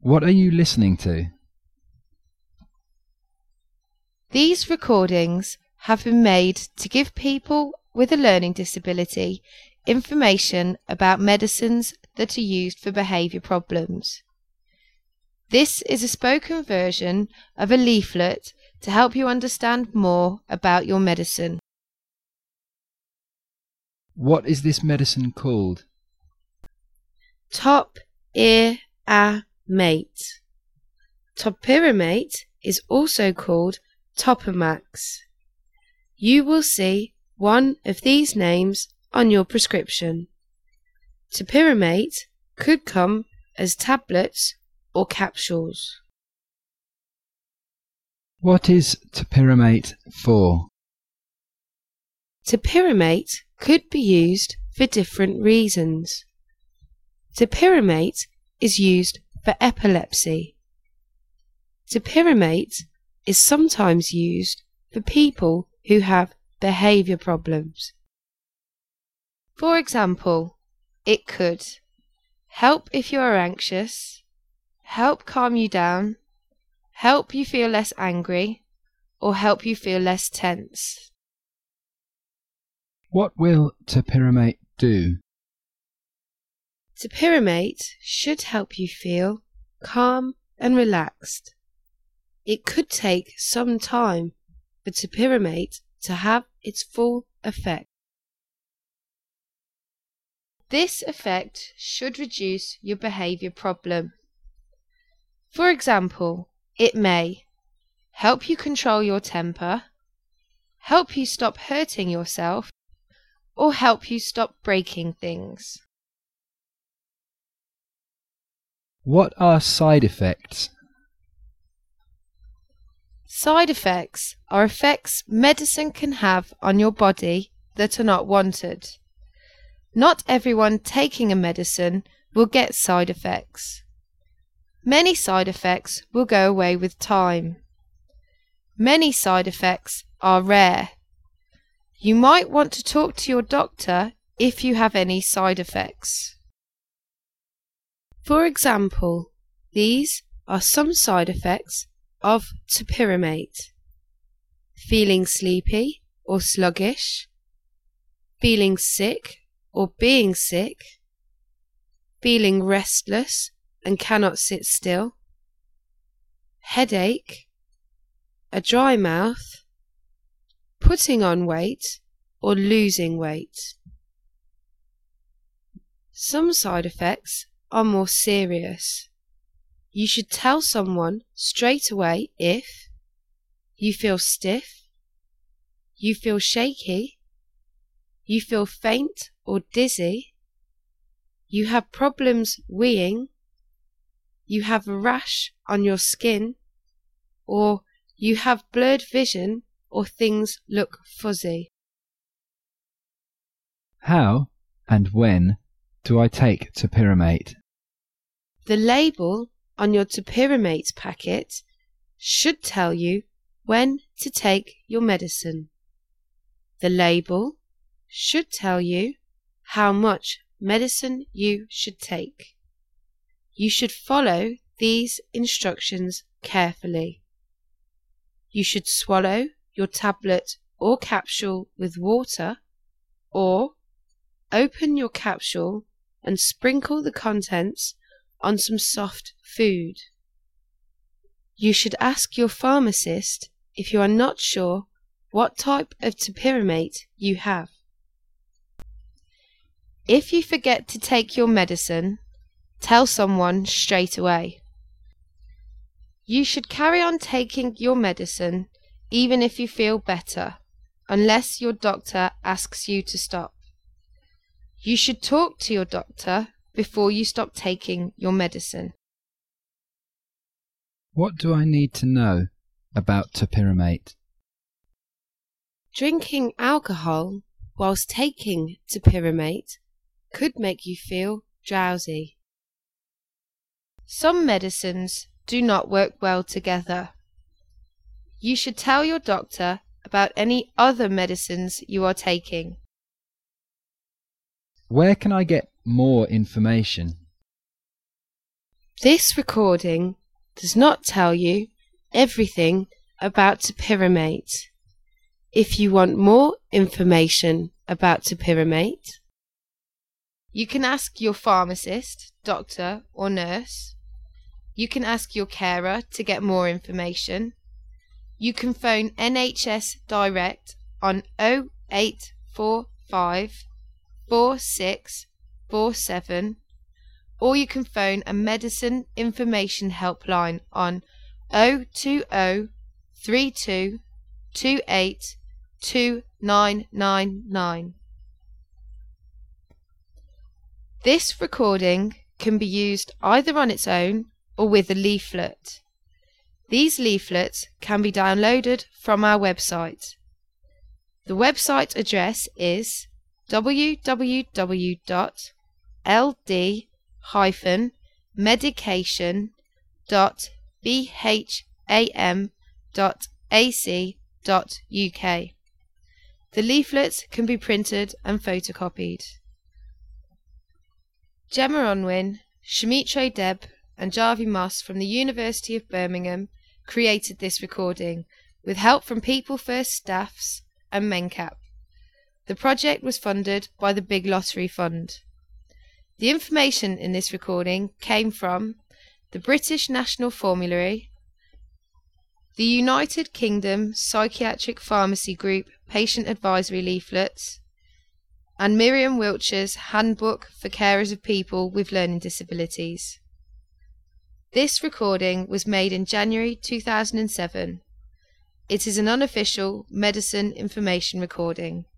What are you listening to? These recordings have been made to give people with a learning disability information about medicines that are used for behaviour problems. This is a spoken version of a leaflet to help you understand more about your medicine. What is this medicine called? Topiramate. Topiramate is also called Topamax. You will see one of these names on your prescription. Topiramate could come as tablets or capsules. What is topiramate for? Topiramate could be used for different reasons. Topiramate is used for epilepsy. Topiramate is sometimes used for people who have behaviour problems. For example, it could help if you are anxious, help calm you down, help you feel less angry, or help you feel less tense. What will topiramate do? Topiramate should help you feel calm and relaxed. It could take some time for topiramate to have its full effect. This effect should reduce your behaviour problem. For example, it may help you control your temper, help you stop hurting yourself, or help you stop breaking things. What are side effects? Side effects are effects medicine can have on your body that are not wanted. Not everyone taking a medicine will get side effects. Many side effects will go away with time. Many side effects are rare. You might want to talk to your doctor if you have any side effects. For example, these are some side effects of topiramate: feeling sleepy or sluggish, feeling sick or being sick, feeling restless and cannot sit still, headache, a dry mouth, putting on weight or losing weight. Some side effects are more serious. You should tell someone straight away if you feel stiff, you feel shaky, you feel faint or dizzy, you have problems weeing, you have a rash on your skin, or you have blurred vision or things look fuzzy. How and when do I take topiramate? The label on your topiramate packet should tell you when to take your medicine. The label should tell you how much medicine you should take. You should follow these instructions carefully. You should swallow your tablet or capsule with water, or open your capsule and sprinkle the contents on some soft food. You should ask your pharmacist if you are not sure what type of topiramate you have. If you forget to take your medicine, tell someone straight away. You should carry on taking your medicine even if you feel better, unless your doctor asks you to stop. You should talk to your doctor before you stop taking your medicine. What do I need to know about topiramate? Drinking alcohol whilst taking topiramate could make you feel drowsy. Some medicines do not work well together. You should tell your doctor about any other medicines you are taking. Where can I get more information? This recording does not tell you everything about topiramate. If you want more information about topiramate, you can ask your pharmacist, doctor or nurse. You can ask your carer to get more information. You can phone NHS Direct on 0845 4647, or you can phone a medicine information helpline on 020 32 28 2999. This recording can be used either on its own or with a leaflet. These leaflets can be downloaded from our website. The website address is www.ld-medication.bham.ac.uk. The leaflets can be printed and photocopied. Gemma Unwin, Shamitre Deb and Jarvie Moss from the University of Birmingham created this recording with help from People First staffs and MenCap. The project was funded by the Big Lottery Fund. The information in this recording came from the British National Formulary, the United Kingdom Psychiatric Pharmacy Group Patient Advisory Leaflets, and Miriam Wiltshire's Handbook for Carers of People with Learning Disabilities. This recording was made in January 2007. It is an unofficial medicine information recording.